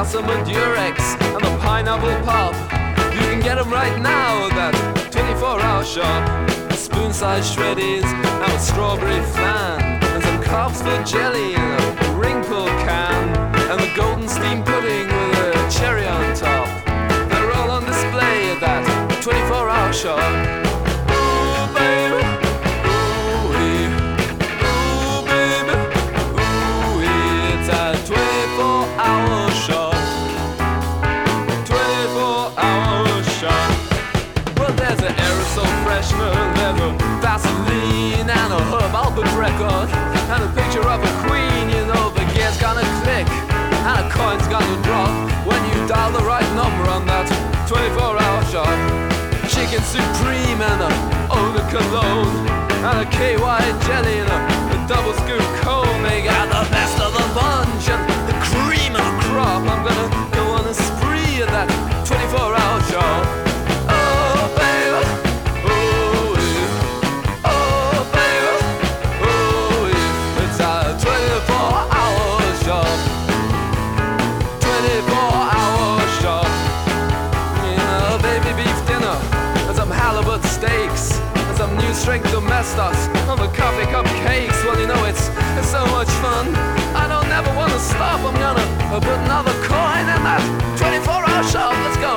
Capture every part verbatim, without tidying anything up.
some Madurex and the pineapple pop. You can get them right now at that twenty-four hour shop. Spoon-sized shreddies and a strawberry flan, and some Copsford jelly in a ring pull can, and the golden steam pudding with a cherry on top. They're all on display at that twenty-four hour shop. Ooh, baby, ooh-wee, ooh, baby, ooh-wee. It's a twenty-four hour shop, twenty-four hour shop. Well, there's an aerosol freshener, there's a Vaseline and a Herb Alpert record, and a picture of a queen. You know the gear's gonna click and a coin's gonna drop when you dial the right number on that twenty-four hour shop. Chicken supreme and a eau de cologne, and a K Y jelly and a, a double scoop cone. They got the best of the bunch and the cream of the crop. I'm gonna go on a spree at that twenty-four hour shop. Oh baby, oh yeah, oh baby, oh yeah. It's a twenty-four hour shop, twenty-four hour shop. Yeah, baby beef dinner and some halibut steaks and some new strength domestos and the coffee cupcakes. Well, you know it's it's so much fun. I don't never want to stop. I'm gonna uh, put another coin in that twenty-four hour shop. Let's go.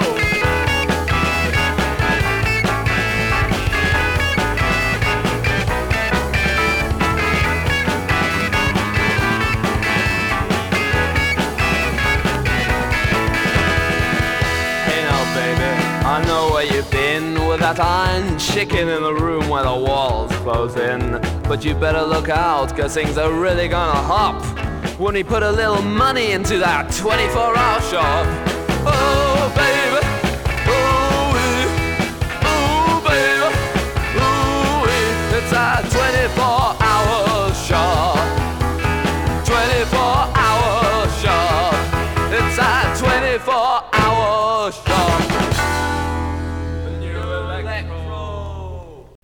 I know where you've been with that iron chicken in the room where the walls close in. But you better look out, cause things are really gonna hop when we put a little money into that twenty-four hour shop. Oh baby,